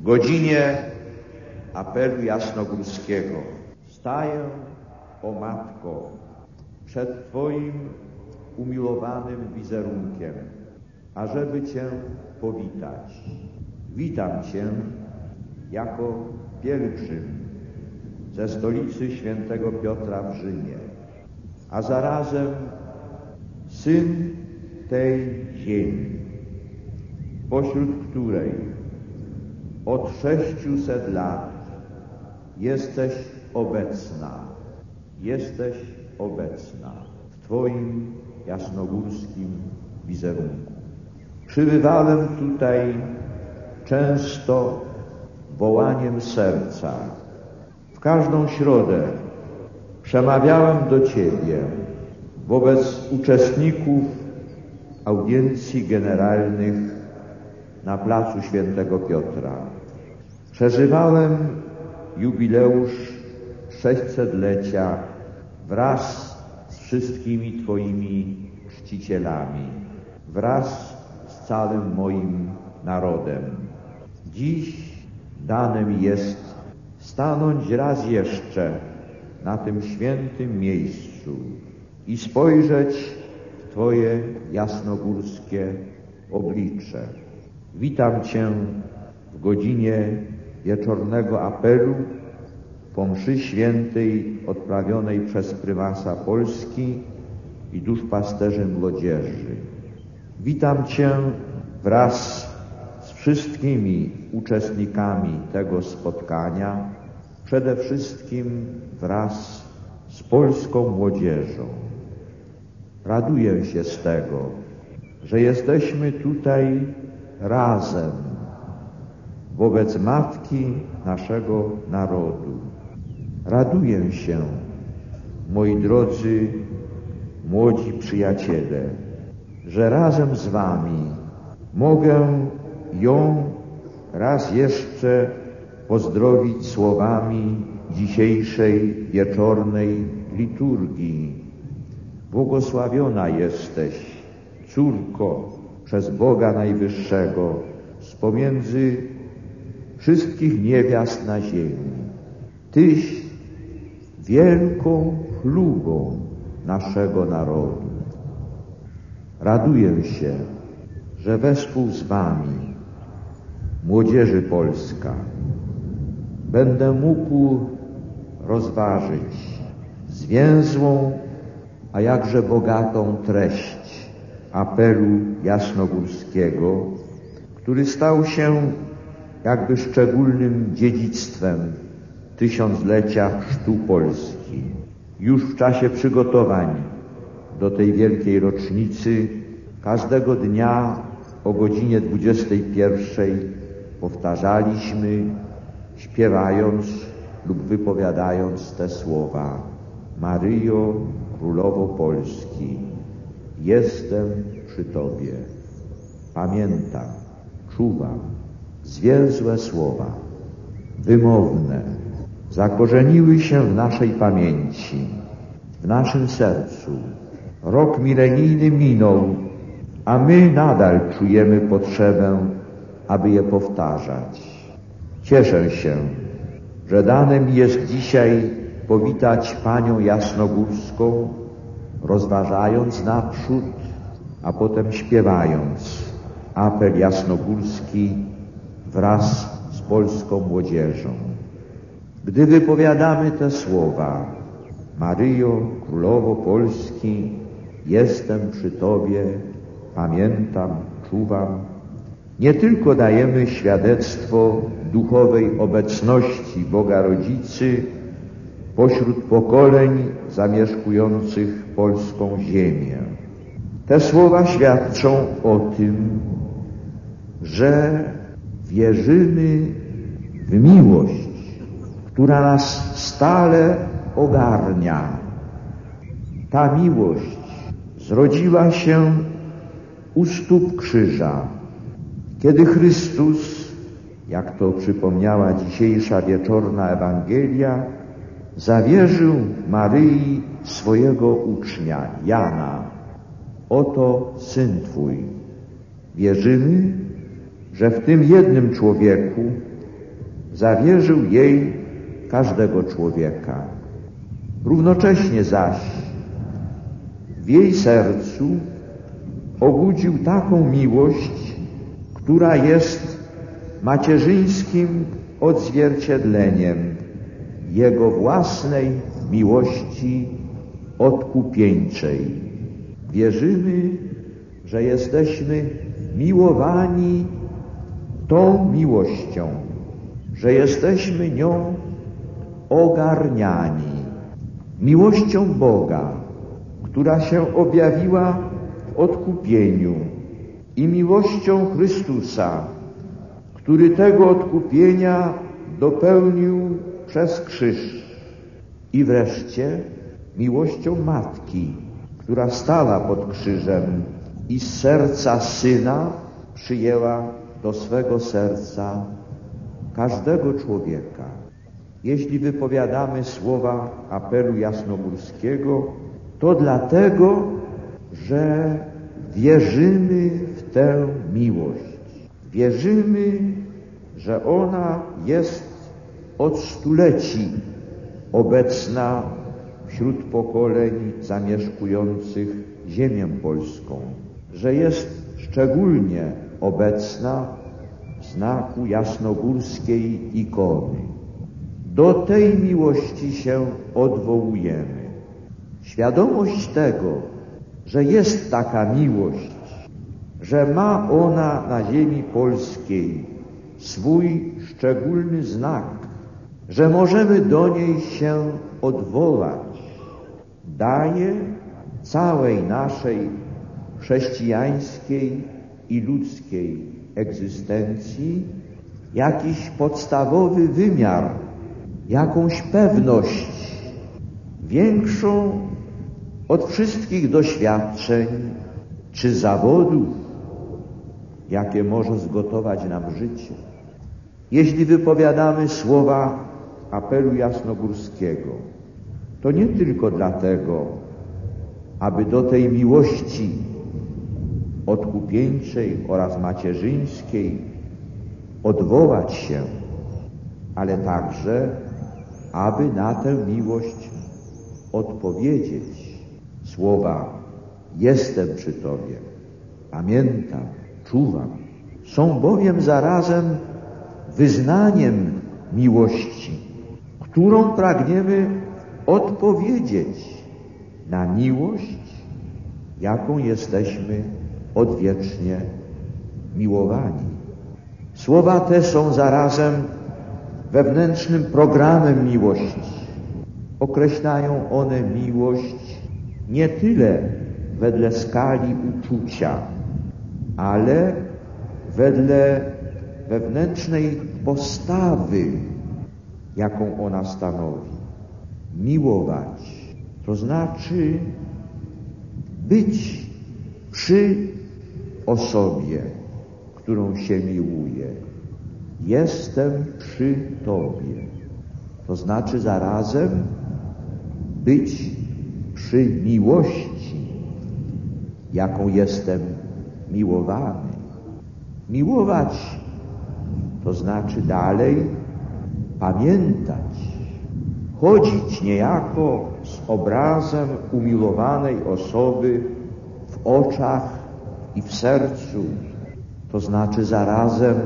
godzinie apelu jasnogórskiego staję, o Matko, przed Twoim umilowanym wizerunkiem, ażeby Cię powitać. Witam Cię jako pielgrzym ze stolicy świętego Piotra w Rzymie, a zarazem syn tej ziemi, pośród której od 600 lat jesteś obecna w Twoim jasnogórskim wizerunku. Przybywałem tutaj często wołaniem serca. W każdą środę przemawiałem do Ciebie wobec uczestników audiencji generalnych na placu Świętego Piotra. Przeżywałem jubileusz 600-lecia wraz z wszystkimi Twoimi czcicielami, wraz z całym moim narodem. Dziś dane mi jest stanąć raz jeszcze na tym świętym miejscu i spojrzeć w Twoje jasnogórskie oblicze. Witam Cię w godzinie wieczornego apelu po mszy świętej odprawionej przez prymasa Polski i duszpasterzy młodzieży. Witam Cię wraz z wszystkimi uczestnikami tego spotkania, przede wszystkim wraz z polską młodzieżą. Raduję się z tego, że jesteśmy tutaj razem wobec Matki naszego narodu. Raduję się, moi drodzy, młodzi przyjaciele, że razem z Wami mogę ją raz jeszcze pozdrowić słowami dzisiejszej wieczornej liturgii. Błogosławiona jesteś, córko, przez Boga Najwyższego, z pomiędzy wszystkich niewiast na ziemi. Tyś wielką chlubą naszego narodu. Raduję się, że wespół z Wami, młodzieży polska, będę mógł rozważyć zwięzłą, a jakże bogatą treść apelu jasnogórskiego, który stał się jakby szczególnym dziedzictwem tysiąclecia chrztu Polski. Już w czasie przygotowań do tej wielkiej rocznicy każdego dnia o godzinie 21 powtarzaliśmy, śpiewając lub wypowiadając te słowa: Maryjo, Królowo Polski, jestem przy Tobie. Pamiętam, czuwam. Zwięzłe słowa, wymowne, zakorzeniły się w naszej pamięci, w naszym sercu. Rok milenijny minął, a my nadal czujemy potrzebę, aby je powtarzać. Cieszę się, że dane mi jest dzisiaj powitać Panią Jasnogórską, rozważając naprzód, a potem śpiewając apel jasnogórski wraz z polską młodzieżą. Gdy wypowiadamy te słowa: Maryjo, Królowo Polski, jestem przy Tobie, pamiętam, czuwam, nie tylko dajemy świadectwo duchowej obecności Boga Rodzicy pośród pokoleń zamieszkujących polską ziemię. Te słowa świadczą o tym, że wierzymy w miłość, która nas stale ogarnia. Ta miłość zrodziła się u stóp krzyża, kiedy Chrystus, jak to przypomniała dzisiejsza wieczorna Ewangelia, zawierzył Maryi swojego ucznia, Jana. Oto Syn Twój. Wierzymy, że w tym jednym człowieku zawierzył jej każdego człowieka. Równocześnie zaś w jej sercu obudził taką miłość, która jest macierzyńskim odzwierciedleniem Jego własnej miłości odkupieńczej. Wierzymy, że jesteśmy miłowani tą miłością, że jesteśmy nią ogarniani. Miłością Boga, która się objawiła w odkupieniu, i miłością Chrystusa, który tego odkupienia dopełnił przez krzyż. I wreszcie miłością Matki, która stała pod krzyżem i z serca Syna przyjęła do swego serca każdego człowieka. Jeśli wypowiadamy słowa apelu jasnogórskiego, to dlatego, że wierzymy w tę miłość. Wierzymy, że ona jest od stuleci obecna wśród pokoleń zamieszkujących ziemię polską, że jest szczególnie obecna w znaku jasnogórskiej ikony. Do tej miłości się odwołujemy. Świadomość tego, że jest taka miłość, że ma ona na ziemi polskiej swój szczególny znak, że możemy do niej się odwołać, daje całej naszej chrześcijańskiej i ludzkiej egzystencji jakiś podstawowy wymiar, jakąś pewność, większą od wszystkich doświadczeń czy zawodów, jakie może zgotować nam życie. Jeśli wypowiadamy słowa apelu jasnogórskiego, to nie tylko dlatego, aby do tej miłości odkupieńczej oraz macierzyńskiej odwołać się, ale także, aby na tę miłość odpowiedzieć. Słowa jestem przy Tobie, pamiętam, czuwam, są bowiem zarazem wyznaniem miłości, którą pragniemy odpowiedzieć na miłość, jaką jesteśmy odwiecznie miłowani. Słowa te są zarazem wewnętrznym programem miłości. Określają one miłość nie tyle wedle skali uczucia, ale wedle wewnętrznej postawy, jaką ona stanowi. Miłować to znaczy być przy osobie, którą się miłuje. Jestem przy Tobie. To znaczy zarazem być przy miłości, jaką jestem miłowany. Miłować to znaczy dalej pamiętać, chodzić niejako z obrazem umiłowanej osoby w oczach i w sercu. To znaczy zarazem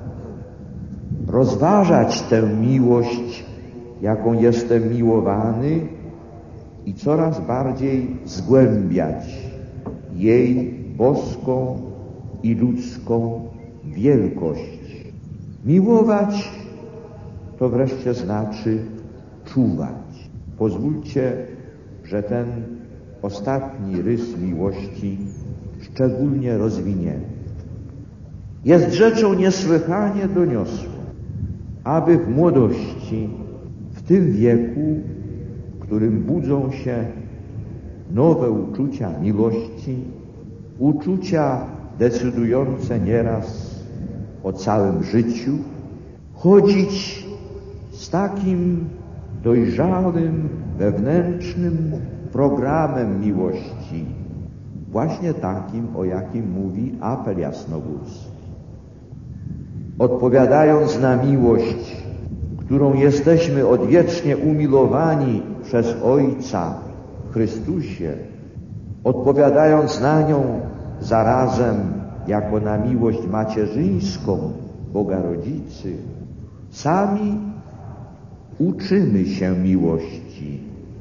rozważać tę miłość, jaką jestem miłowany, i coraz bardziej zgłębiać jej boską i ludzką wielkość. Miłować to wreszcie znaczy czuwać. Pozwólcie, że ten ostatni rys miłości szczególnie rozwiniemy. Jest rzeczą niesłychanie doniosłą, aby w młodości, w tym wieku, w którym budzą się nowe uczucia miłości, uczucia decydujące nieraz o całym życiu, chodzić z takim dojrzałym, wewnętrznym programem miłości, właśnie takim, o jakim mówi apel jasnogórski. Odpowiadając na miłość którą jesteśmy odwiecznie umilowani przez Ojca w Chrystusie, odpowiadając na nią zarazem jako na miłość macierzyńską Boga Rodzicy, sami uczymy się miłości.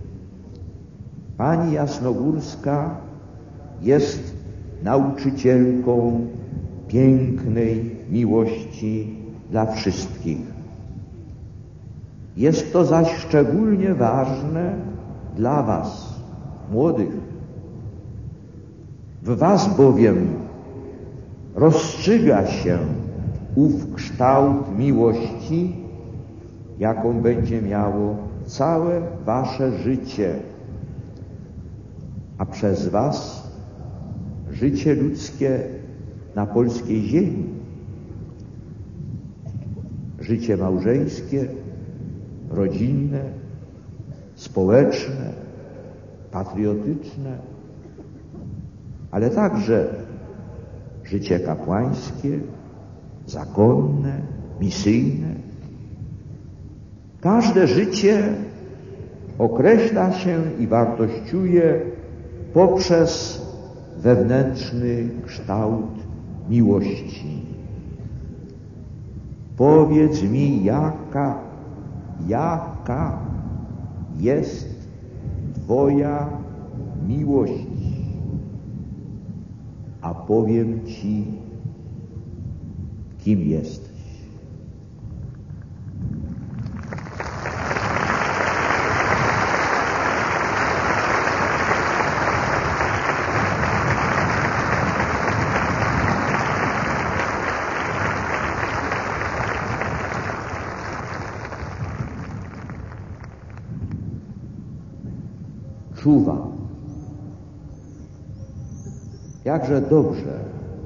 Pani Jasnogórska jest nauczycielką pięknej miłości dla wszystkich. Jest to zaś szczególnie ważne dla was, młodych. W was bowiem rozstrzyga się ów kształt miłości, jaką będzie miało całe wasze życie, a przez was życie ludzkie na polskiej ziemi, życie małżeńskie, rodzinne, społeczne, patriotyczne, ale także życie kapłańskie, zakonne, misyjne. Każde życie określa się i wartościuje poprzez wewnętrzny kształt miłości. Powiedz mi, jaka jest Twoja miłość, a powiem Ci, kim jesteś. Czuwam. Jakże dobrze,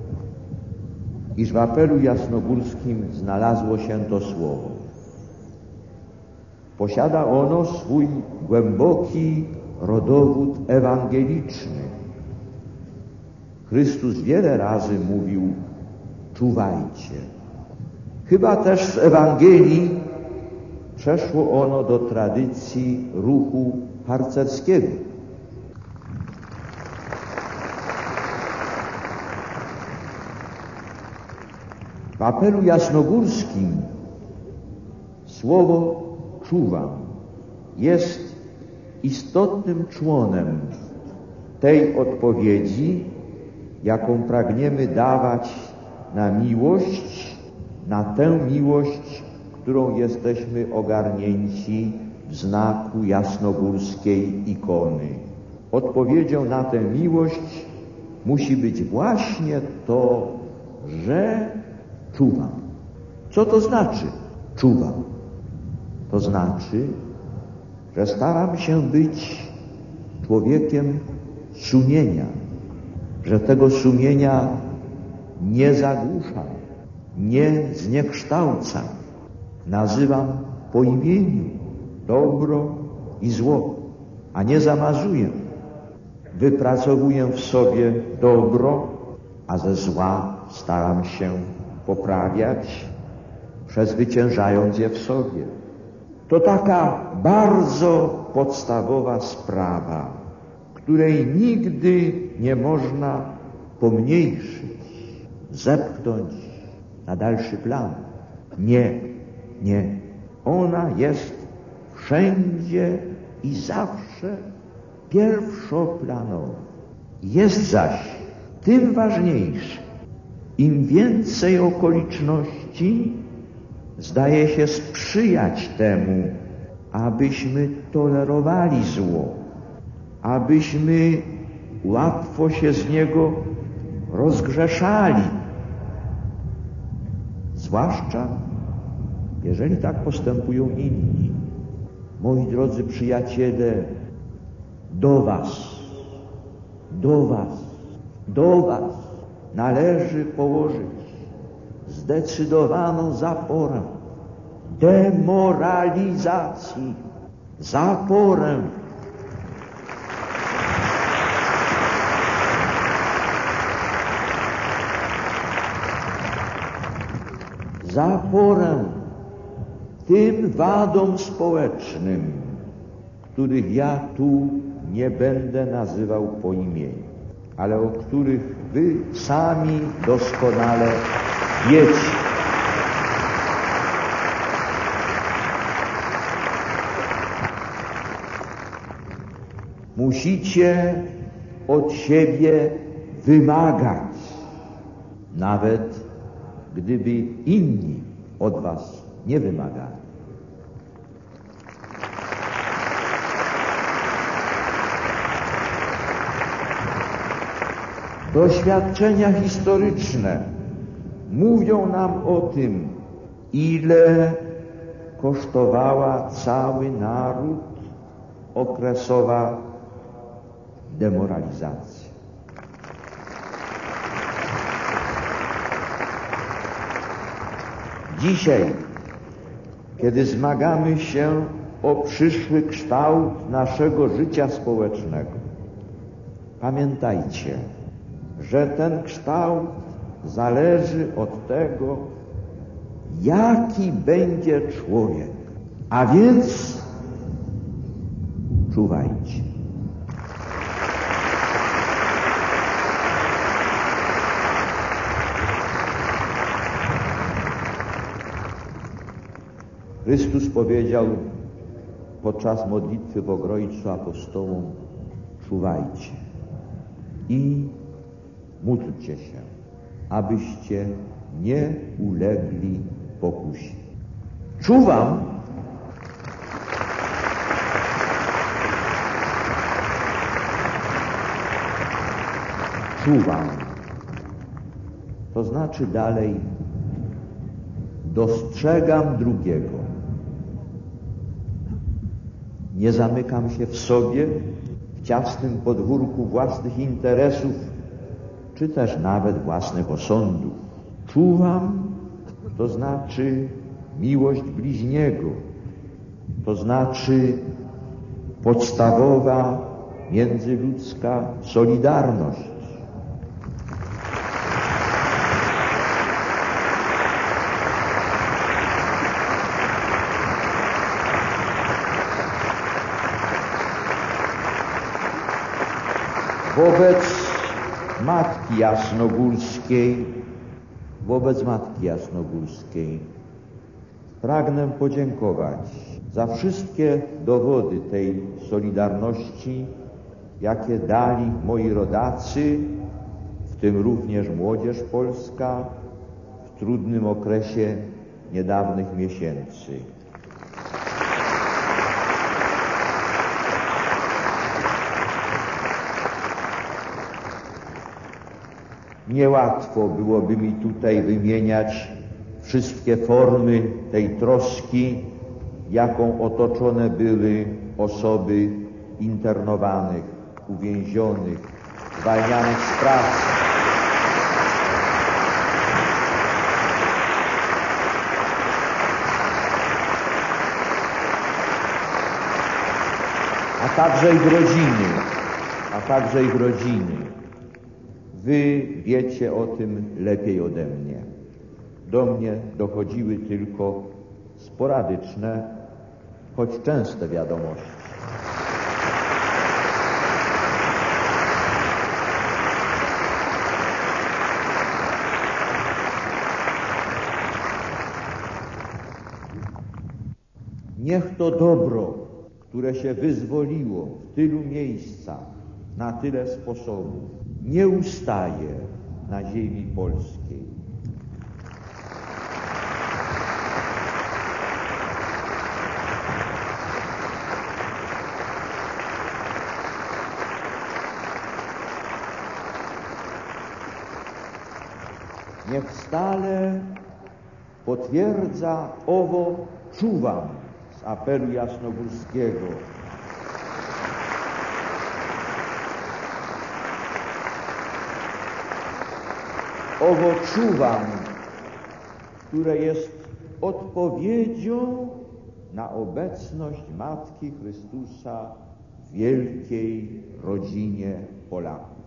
iż w apelu jasnogórskim znalazło się to słowo. Posiada ono swój głęboki rodowód ewangeliczny. Chrystus wiele razy mówił: czuwajcie. Chyba też z Ewangelii przeszło ono do tradycji ruchu harcerskiego. W apelu jasnogórskim słowo czuwam jest istotnym członem tej odpowiedzi, jaką pragniemy dawać na miłość, na tę miłość, którą jesteśmy ogarnięci w znaku jasnogórskiej ikony. Odpowiedzią na tę miłość musi być właśnie to, że czuwam. Co to znaczy czuwam? To znaczy, że staram się być człowiekiem sumienia, że tego sumienia nie zagłuszam, nie zniekształcam. Nazywam po imieniu dobro i zło, a nie zamazuję. Wypracowuję w sobie dobro, a ze zła staram się poprawiać, przezwyciężając je w sobie. To taka bardzo podstawowa sprawa, której nigdy nie można pomniejszyć, zepchnąć na dalszy plan. Nie. Ona jest wszędzie i zawsze pierwszoplanowa. Jest zaś tym ważniejsze, im więcej okoliczności zdaje się sprzyjać temu, abyśmy tolerowali zło, abyśmy łatwo się z niego rozgrzeszali. Zwłaszcza jeżeli tak postępują inni. Moi drodzy przyjaciele, do was należy położyć zdecydowaną zaporę demoralizacji, zaporę tym wadom społecznym, których ja tu nie będę nazywał po imieniu, ale o których wy sami doskonale wiecie. Musicie od siebie wymagać, nawet gdyby inni od was nie wymagali. Doświadczenia historyczne mówią nam o tym, ile kosztowała cały naród okresowa demoralizacja. Dzisiaj, kiedy zmagamy się o przyszły kształt naszego życia społecznego, pamiętajcie, że ten kształt zależy od tego, jaki będzie człowiek. A więc czuwajcie. Chrystus powiedział podczas modlitwy w Ogrojcu apostołom: czuwajcie i módlcie się, abyście nie ulegli pokusie. Czuwam, to znaczy dalej dostrzegam drugiego. Nie zamykam się w sobie, w ciasnym podwórku własnych interesów, czy też nawet własnych osądów. Czuwam, to znaczy miłość bliźniego, to znaczy podstawowa międzyludzka solidarność. Wobec Matki Jasnogórskiej pragnę podziękować za wszystkie dowody tej solidarności, jakie dali moi rodacy, w tym również młodzież polska, w trudnym okresie niedawnych miesięcy. Niełatwo byłoby mi tutaj wymieniać wszystkie formy tej troski, jaką otoczone były osoby internowanych, uwięzionych, zwalnianych z pracy. A także ich rodziny. Wy wiecie o tym lepiej ode mnie. Do mnie dochodziły tylko sporadyczne, choć częste wiadomości. Niech to dobro, które się wyzwoliło w tylu miejscach, na tyle sposobów, nie ustaje na ziemi polskiej. Niech stale potwierdza owo czuwam z apelu jasnogórskiego. Owo czuwam, które jest odpowiedzią na obecność Matki Chrystusa w wielkiej rodzinie Polaków.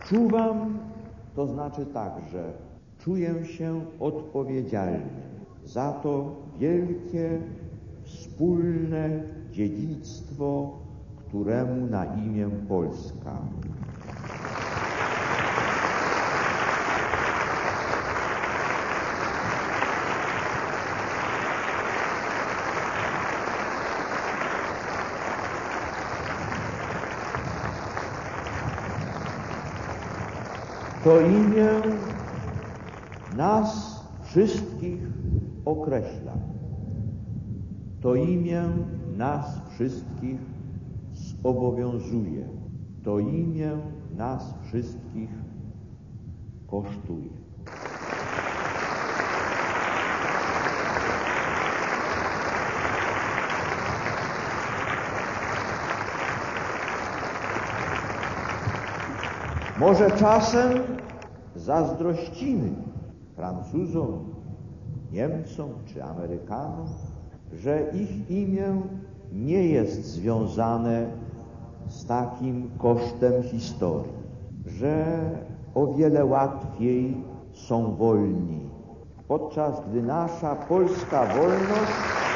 Czuwam, to znaczy także czuję się odpowiedzialny za to wielkie, wspólne dziedzictwo, któremu na imię Polska. To imię nas wszystkich określa. To imię nas wszystkich zobowiązuje. To imię nas wszystkich kosztuje. Może czasem zazdrościmy Francuzom, Niemcom czy Amerykanom, że ich imię nie jest związane z takim kosztem historii, że o wiele łatwiej są wolni, podczas gdy nasza polska wolność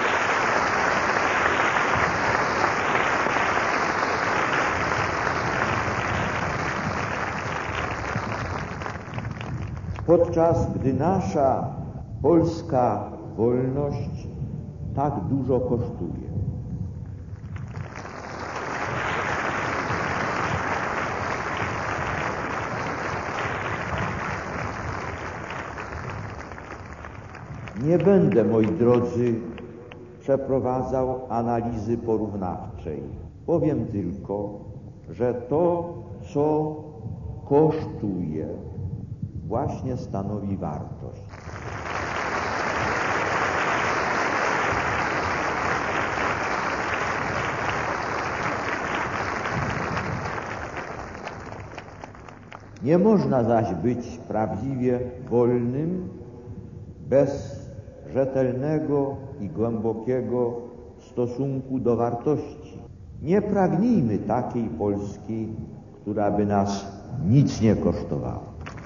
tak dużo kosztuje. Nie będę, moi drodzy, przeprowadzał analizy porównawczej. Powiem tylko, że to, co kosztuje, właśnie stanowi wartość. Nie można zaś być prawdziwie wolnym bez rzetelnego i głębokiego stosunku do wartości. Nie pragnijmy takiej Polski, która by nas nic nie kosztowała.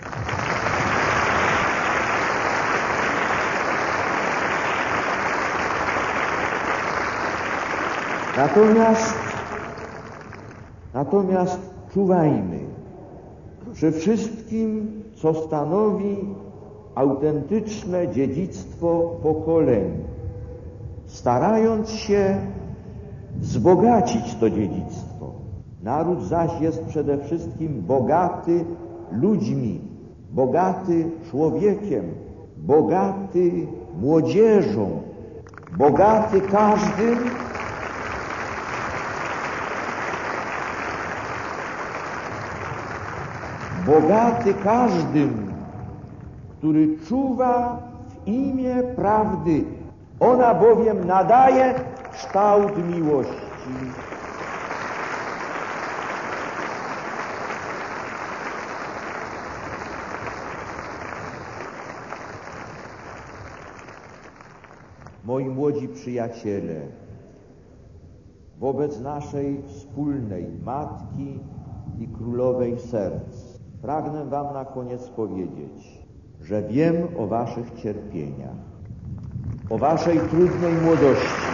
Natomiast czuwajmy przy wszystkim, co stanowi autentyczne dziedzictwo pokoleń, starając się wzbogacić to dziedzictwo. Naród zaś jest przede wszystkim bogaty ludźmi, bogaty człowiekiem, bogaty młodzieżą, bogaty każdym, który czuwa w imię prawdy. Ona bowiem nadaje kształt miłości. Moi młodzi przyjaciele, wobec naszej wspólnej Matki i Królowej Serc pragnę wam na koniec powiedzieć, że wiem o waszych cierpieniach, o waszej trudnej młodości,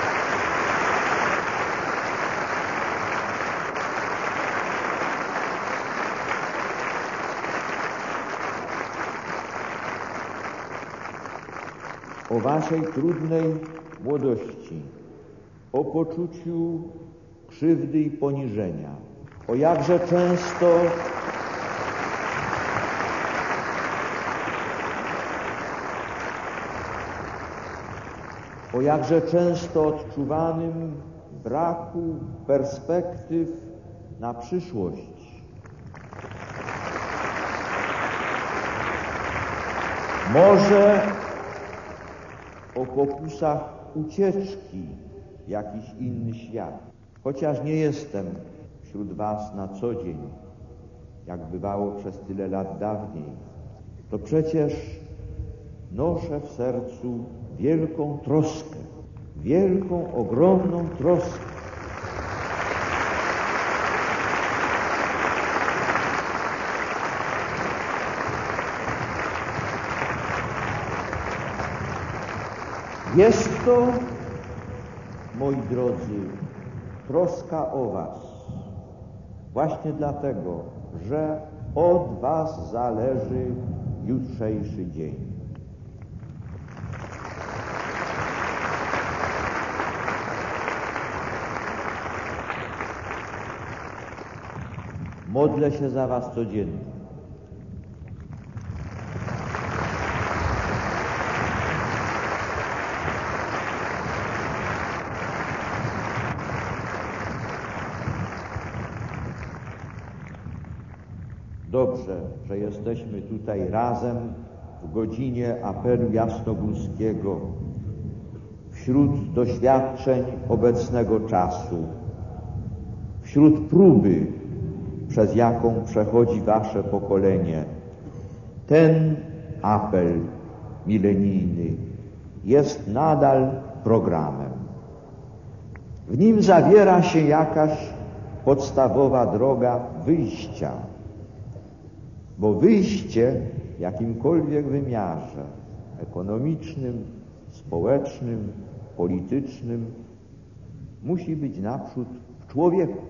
o poczuciu krzywdy i poniżenia, o jakże często odczuwanym braku perspektyw na przyszłość. Może o pokusach ucieczki w jakiś inny świat. Chociaż nie jestem wśród was na co dzień, jak bywało przez tyle lat dawniej, to przecież noszę w sercu wielką troskę, wielką, ogromną troskę. Jest to, moi drodzy, troska o was. Właśnie dlatego, że od was zależy jutrzejszy dzień. Modlę się za was codziennie. Dobrze, że jesteśmy tutaj razem w godzinie apelu jasnogórskiego, wśród doświadczeń obecnego czasu, wśród próby, przez jaką przechodzi wasze pokolenie. Ten apel milenijny jest nadal programem. W nim zawiera się jakaś podstawowa droga wyjścia, bo wyjście w jakimkolwiek wymiarze ekonomicznym, społecznym, politycznym musi być naprzód w człowieku.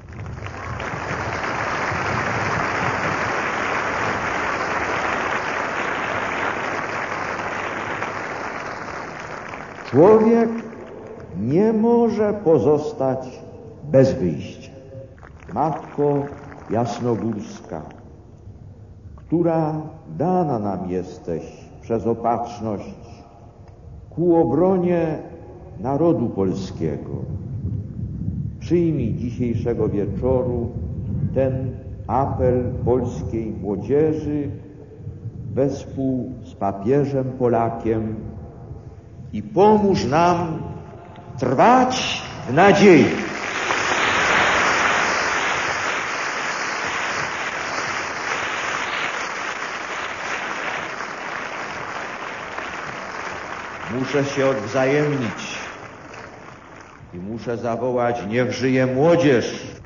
Człowiek nie może pozostać bez wyjścia. Matko Jasnogórska, która dana nam jesteś przez opatrzność ku obronie narodu polskiego, przyjmij dzisiejszego wieczoru ten apel polskiej młodzieży wespół z papieżem Polakiem i pomóż nam trwać w nadziei. Muszę się odwzajemnić i muszę zawołać: niech żyje młodzież!